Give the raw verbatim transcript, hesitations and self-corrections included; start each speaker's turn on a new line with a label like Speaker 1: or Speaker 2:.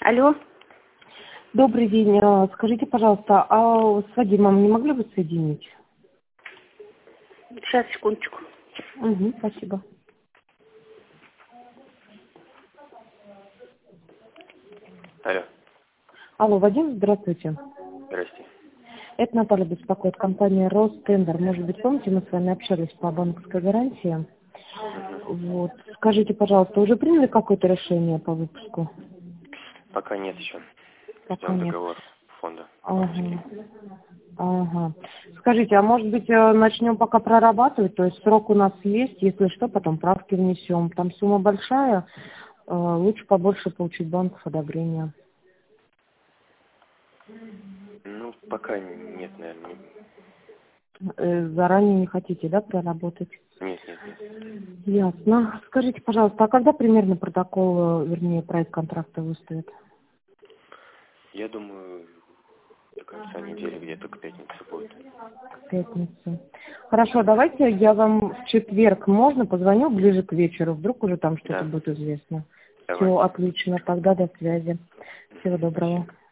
Speaker 1: Алло.
Speaker 2: Добрый день. Э, Скажите, пожалуйста, а с Вадимом не могли бы соединить?
Speaker 1: Сейчас, секундочку.
Speaker 2: Угу, спасибо.
Speaker 3: Алло,
Speaker 2: Алло, Вадим, здравствуйте.
Speaker 3: здрасте.
Speaker 2: Это Наталья беспокоит, компания Ростендер. Может быть, помните, мы с вами общались по банковской гарантии? Вот. Скажите, пожалуйста, уже приняли какое-то решение по выпуску?
Speaker 3: Пока нет еще.
Speaker 2: Пока
Speaker 3: Ждем
Speaker 2: нет.
Speaker 3: договор фонда.
Speaker 2: Ага. Ага. Скажите, а может быть, э, начнем пока прорабатывать? То есть срок у нас есть, если что, потом правки внесем. Там сумма большая, э, лучше побольше получить банков одобрения.
Speaker 3: Ну, пока нет, наверное. не-
Speaker 2: Э, Заранее не хотите, да, проработать?
Speaker 3: Нет, нет, нет.
Speaker 2: Ясно. Скажите, пожалуйста, а когда примерно протокол, э, вернее, проект контракта выставит?
Speaker 3: Я думаю, до конца недели, где-то к пятнице будет.
Speaker 2: В пятницу. Хорошо, давайте я вам в четверг, можно, позвоню ближе к вечеру, вдруг уже там что-то
Speaker 3: Да,
Speaker 2: будет известно. Все,
Speaker 3: давайте.
Speaker 2: отлично, тогда до связи. Всего доброго.
Speaker 3: Спасибо.